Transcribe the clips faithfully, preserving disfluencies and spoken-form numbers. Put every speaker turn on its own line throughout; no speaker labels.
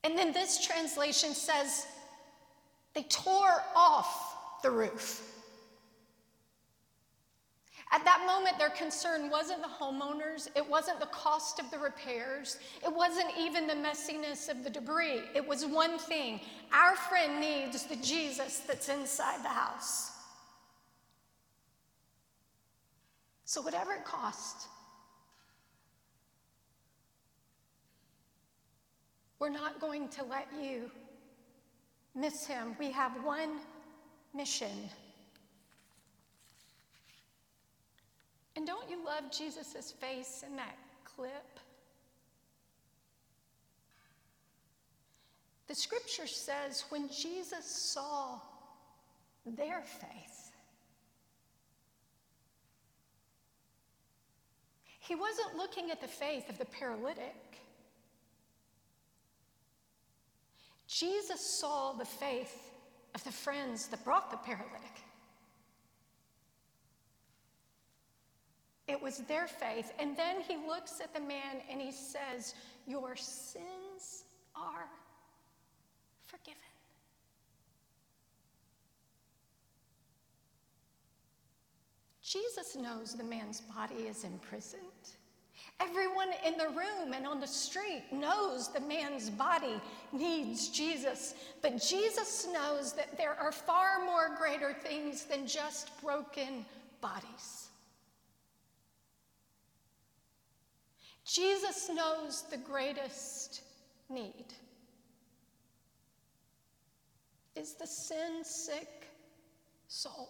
And then this translation says they tore off the roof. At that moment, their concern wasn't the homeowners, it wasn't the cost of the repairs, it wasn't even the messiness of the debris. It was one thing: our friend needs the Jesus that's inside the house. So whatever it costs, we're not going to let you miss him. We have one mission. And don't you love Jesus' face in that clip? The scripture says when Jesus saw their faith, he wasn't looking at the faith of the paralytic. Jesus saw the faith of the friends that brought the paralytic. It was their faith. And then he looks at the man and he says, your sins are forgiven. Jesus knows the man's body is imprisoned. Everyone in the room and on the street knows the man's body needs Jesus. But Jesus knows that there are far more greater things than just broken bodies. Jesus knows the greatest need is the sin-sick soul.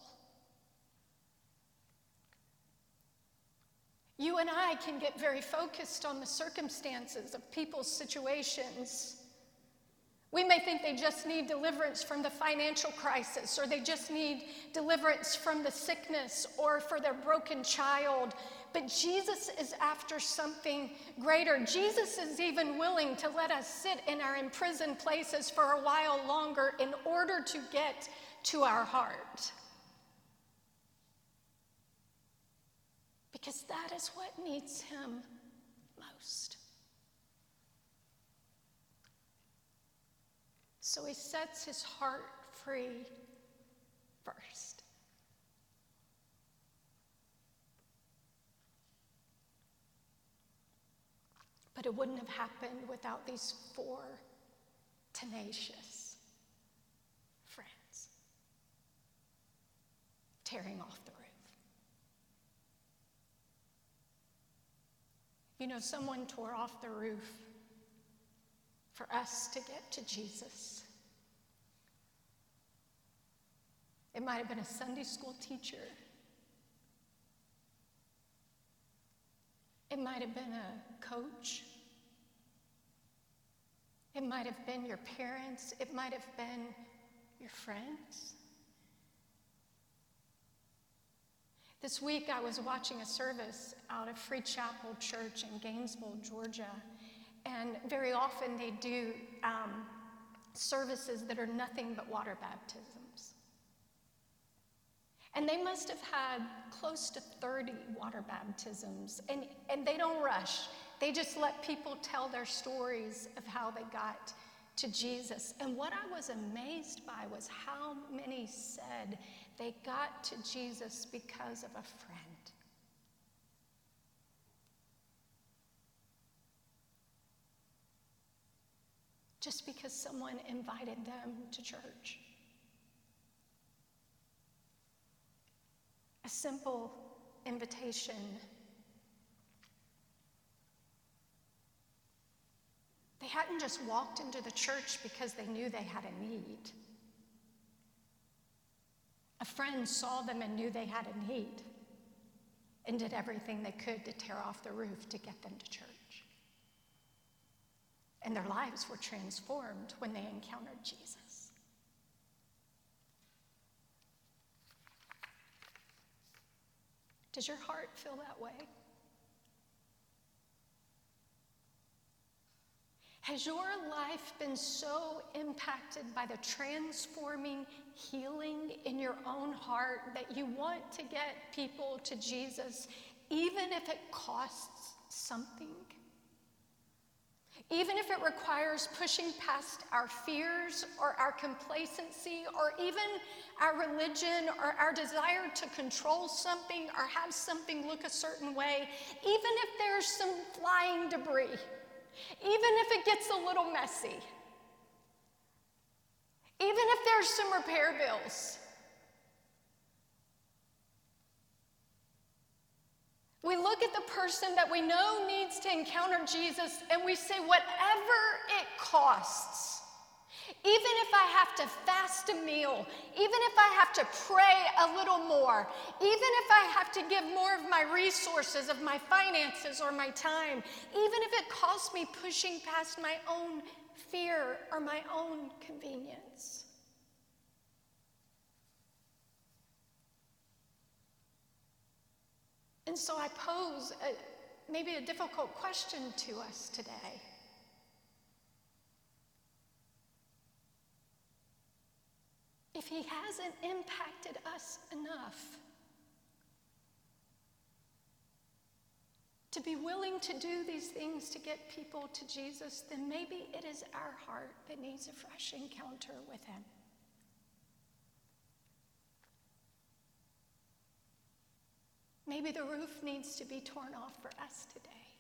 You and I can get very focused on the circumstances of people's situations. We may think they just need deliverance from the financial crisis, or they just need deliverance from the sickness, or for their broken child. But Jesus is after something greater. Jesus is even willing to let us sit in our imprisoned places for a while longer in order to get to our heart. Because that is what needs him most. So he sets his heart free first. But it wouldn't have happened without these four tenacious friends tearing off the roof. You know, someone tore off the roof for us to get to Jesus. It might have been a Sunday school teacher. It might have been a coach. It might have been your parents. It might have been your friends. This week I was watching a service out of Free Chapel Church in Gainesville, Georgia. And very often they do um, services that are nothing but water baptisms. And they must have had close to thirty water baptisms. And, and they don't rush. They just let people tell their stories of how they got to Jesus. And what I was amazed by was how many said they got to Jesus because of a friend. Just because someone invited them to church. A simple invitation. They hadn't just walked into the church because they knew they had a need. A friend saw them and knew they had a need and did everything they could to tear off the roof to get them to church. And their lives were transformed when they encountered Jesus. Does your heart feel that way? Has your life been so impacted by the transforming healing in your own heart that you want to get people to Jesus, even if it costs something? even if it requires pushing past our fears or our complacency or even our religion or our desire to control something or have something look a certain way, even if there's some flying debris, even if it gets a little messy, even if there's some repair bills. We look at the person that we know needs to encounter Jesus and we say, whatever it costs, even if I have to fast a meal, even if I have to pray a little more, even if I have to give more of my resources, of my finances or my time, even if it costs me pushing past my own fear or my own convenience. And so I pose a, maybe a difficult question to us today. If he hasn't impacted us enough to be willing to do these things to get people to Jesus, then maybe it is our heart that needs a fresh encounter with him. Maybe the roof needs to be torn off for us today.